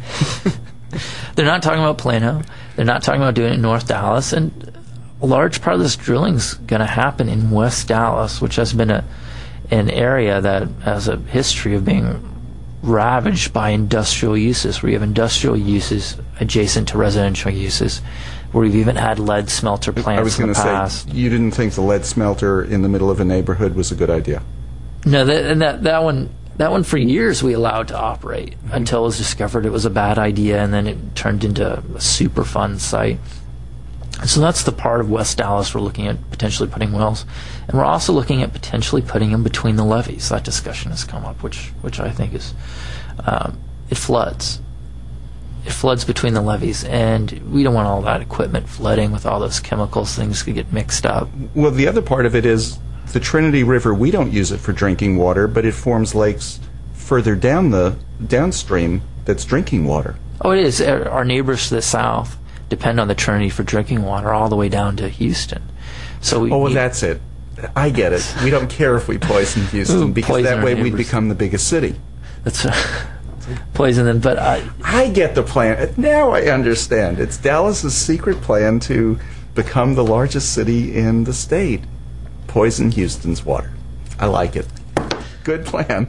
They're not talking about Plano. They're not talking about doing it in North Dallas. And a large part of this drilling is going to happen in West Dallas, which has been an area that has a history of being ravaged by industrial uses, where you have industrial uses adjacent to residential uses, where we've even had lead smelter plants I was in going the to past. say, you didn't think the lead smelter in the middle of a neighborhood was a good idea? No, that one for years we allowed to operate until it was discovered it was a bad idea, and then it turned into a Superfund site. So that's the part of West Dallas we're looking at potentially putting wells, and we're also looking at potentially putting them between the levees. That discussion has come up, which I think is it floods. It floods between the levees, and we don't want all that equipment flooding with all those chemicals. Things could get mixed up. Well, the other part of it is the Trinity River, we don't use it for drinking water, but it forms lakes further down the downstream that's drinking water. Oh, it is. Our neighbors to the south depend on the Trinity for drinking water all the way down to Houston. So That's it. I get it. We don't care if we poison Houston because Poison that our way we'd neighbors. become the biggest city. That's poison them. But I get the plan. Now I understand. It's Dallas's secret plan to become the largest city in the state. Poison Houston's water. I like it. Good plan.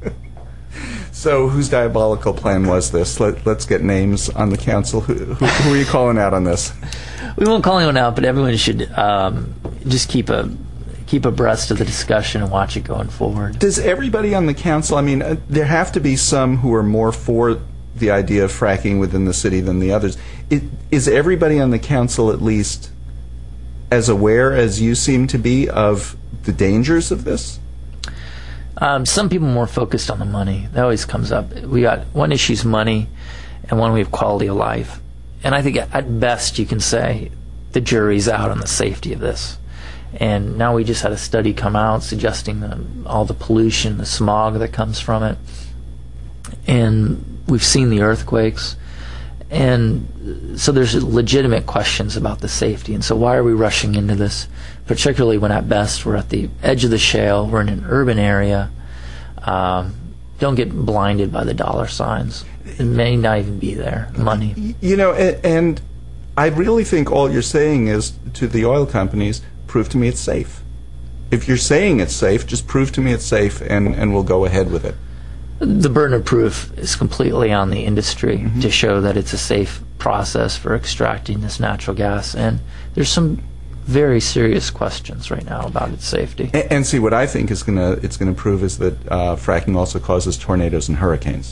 So whose diabolical plan was this? Let's get names on the council. Who are you calling out on this? We won't call anyone out, but everyone should just keep abreast of the discussion and watch it going forward. Does everybody on the council, I mean, there have to be some who are more for the idea of fracking within the city than the others. Is everybody on the council at least as aware as you seem to be of the dangers of this? Some people are more focused on the money. That always comes up. We got one issue's money, and one we have quality of life. And I think at best you can say the jury's out on the safety of this. And now we just had a study come out suggesting all the pollution, the smog that comes from it. And we've seen the earthquakes. And so there's legitimate questions about the safety. And so why are we rushing into this? Particularly when at best we're at the edge of the shale, we're in an urban area. Don't get blinded by the dollar signs. It may not even be there, money. You know, and I really think all you're saying is to the oil companies, prove to me it's safe. If you're saying it's safe, just prove to me it's safe and we'll go ahead with it. The burden of proof is completely on the industry to show that it's a safe process for extracting this natural gas, and there's some very serious questions right now about its safety. And see, what I think it's gonna prove is that fracking also causes tornadoes and hurricanes.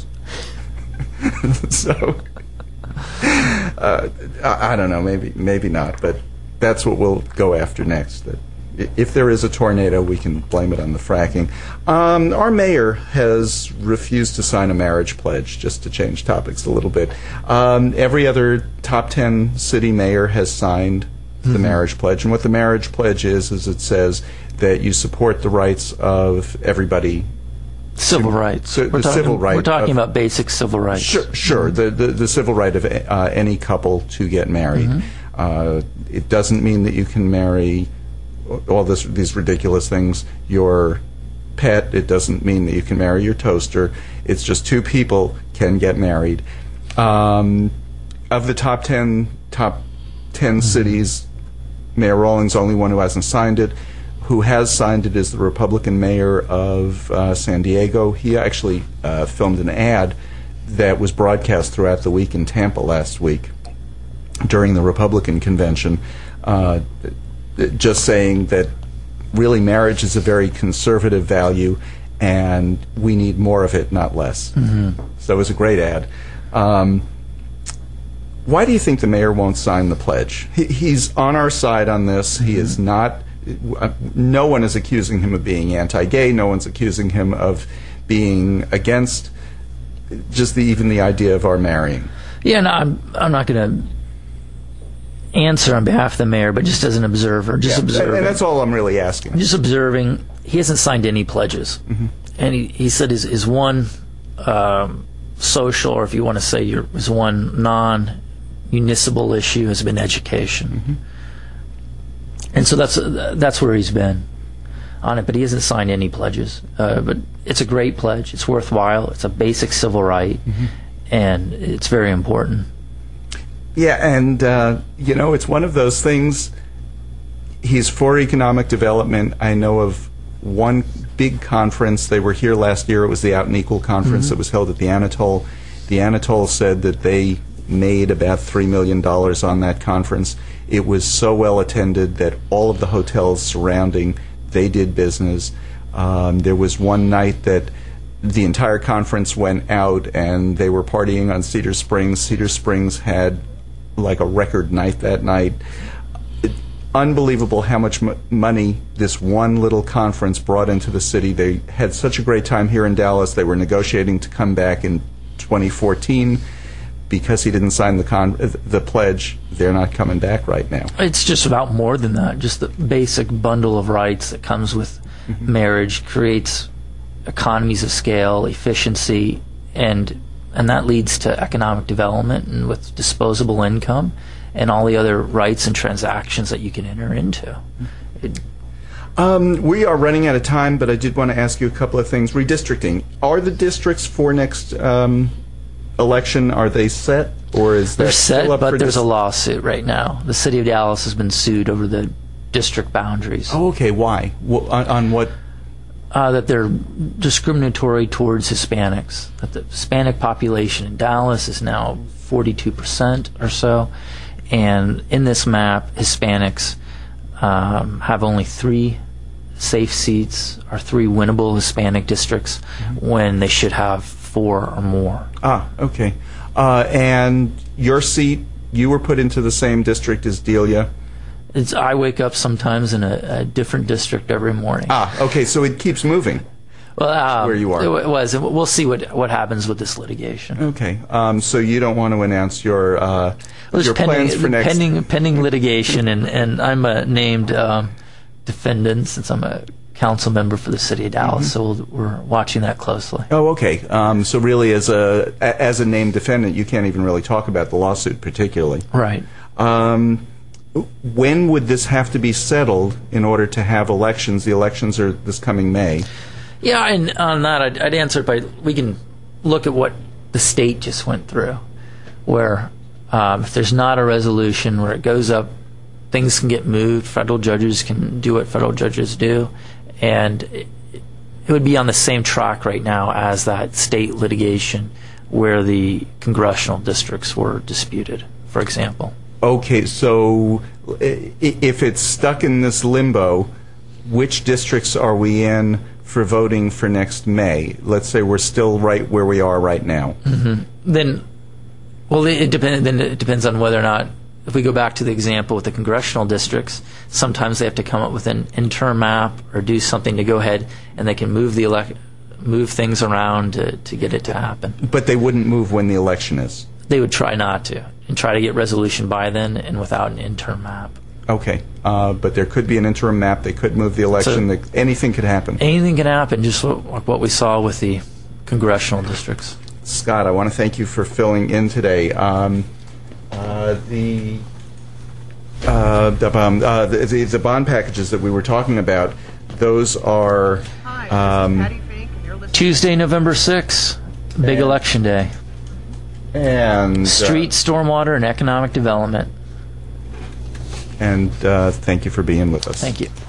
So I don't know, maybe not, but that's what we'll go after next. That if there is a tornado, we can blame it on the fracking. Our mayor has refused to sign a marriage pledge, just to change topics a little bit. Every other top 10 city mayor has signed the marriage pledge, and what the marriage pledge is it says that you support the rights of everybody. Civil rights. Civil right. We're talking about basic civil rights. Sure. The civil right of any couple to get married. It doesn't mean that you can marry all these ridiculous things. Your pet. It doesn't mean that you can marry your toaster. It's just two people can get married. Of the top 10 cities, Mayor Rawlings, the only one who hasn't signed it. Who has signed it is the Republican mayor of San Diego. He actually filmed an ad that was broadcast throughout the week in Tampa last week during the Republican convention, just saying that really marriage is a very conservative value and we need more of it, not less. So it was a great ad. Why do you think the mayor won't sign the pledge? He's on our side on this. He is not. No one is accusing him of being anti-gay. No one's accusing him of being against just even the idea of our marrying. Yeah, no, I'm not going to answer on behalf of the mayor, but just as an observer, observing. And that's all I'm really asking. Just observing. He hasn't signed any pledges, and he said his one social, or if you want to say his one non-municipal issue has been education. And so that's where he's been on it, but he hasn't signed any pledges. But it's a great pledge. It's worthwhile. It's a basic civil right, and it's very important. Yeah, and it's one of those things. He's for economic development. I know of one big conference. They were here last year. It was the Out and Equal conference that was held at the Anatole. The Anatole said that they made about $3 million on that conference. It was so well attended that all of the hotels surrounding, they did business. There was one night that the entire conference went out and they were partying on Cedar Springs. Cedar Springs had like a record night that night. Unbelievable how much money this one little conference brought into the city. They had such a great time here in Dallas. They were negotiating to come back in 2014. Because he didn't sign the pledge, they're not coming back right now. It's just about more than that. Just the basic bundle of rights that comes with marriage creates economies of scale, efficiency, and that leads to economic development, and with disposable income and all the other rights and transactions that you can enter into. We are running out of time, but I did want to ask you a couple of things. Redistricting. Are the districts for next election, are they set, or is that they're set? Still up but for there's a lawsuit right now. The city of Dallas has been sued over the district boundaries. Oh, okay. Why? On what? That they're discriminatory towards Hispanics. That the Hispanic population in Dallas is now 42% or so, and in this map, Hispanics have only 3 safe seats or 3 winnable Hispanic districts when they should have 4 or more. Okay. And your seat, you were put into the same district as Delia? I wake up sometimes in a different district every morning. Okay, so it keeps moving. Well, where you are. It was. We'll see what happens with this litigation. Okay. So you don't want to announce your plans for next... Pending litigation, and I'm a named defendant since I'm a council member for the city of Dallas, so we're watching that closely. Oh, okay. So really, as a named defendant, you can't even really talk about the lawsuit particularly. Right. When would this have to be settled in order to have elections? The elections are this coming May. Yeah, and on that, I'd answer it by, we can look at what the state just went through, where if there's not a resolution where it goes up, things can get moved, federal judges can do what federal judges do, and it would be on the same track right now as that state litigation where the congressional districts were disputed, for example. Okay, so if it's stuck in this limbo, which districts are we in for voting for next May? Let's say we're still right where we are right now. Mm-hmm. Then it depends on whether or not, if we go back to the example with the congressional districts, sometimes they have to come up with an interim map or do something to go ahead, and they can move things around to get it to happen. But they wouldn't move when the election is? They would try not to, and try to get resolution by then and without an interim map. Okay, but there could be an interim map. They could move the election. So, anything could happen. Anything can happen, just like what we saw with the congressional districts. Scott, I want to thank you for filling in today. The bond packages that we were talking about, those are Tuesday, November 6th, big election day. And street, stormwater, and economic development. And thank you for being with us. Thank you.